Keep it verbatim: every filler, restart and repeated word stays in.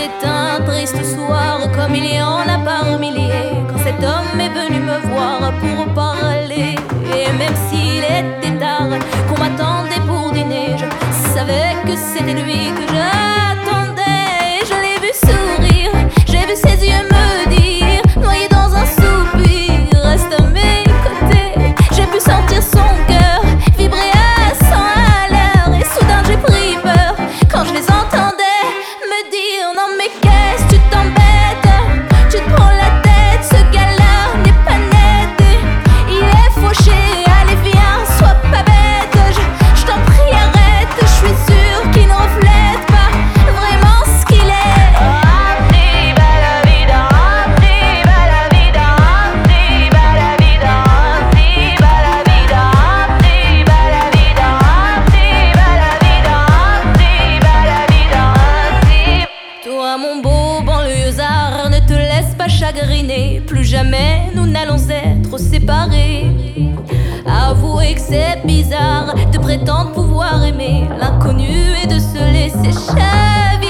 C'est un triste soir, comme il y en a par milliers, quand cet homme est venu me voir pour parler. Et même s'il était tard, qu'on m'attendait pour dîner, je savais que c'était lui que j'attendais. Je l'ai vu sourire, j'ai vu ses yeux me dire, noyé dans un soupir, reste à mes côtés. J'ai pu sentir son cœur vibrer à cent à l'heure, et soudain j'ai pris peur quand je les entendais me dire: non mais qu'est-ce que tu t'embêtes, tu te prends la tête, ce gars-là n'est pas net, il est fauché, allez viens, sois pas bête, je, je t'en prie arrête, je suis sûre qu'il ne reflète pas vraiment ce qu'il est. Rapti bella vida, rapti bella vida, rapti bella vida, rapti bella vida, rapti bella vida, rapti bella vida, rapti bella vida, rapti. Toi mon beau banlieusard, ne te laisse pas chagriner, plus jamais nous n'allons être séparés. Avouez que c'est bizarre de prétendre pouvoir aimer l'inconnu et de se laisser chaviner.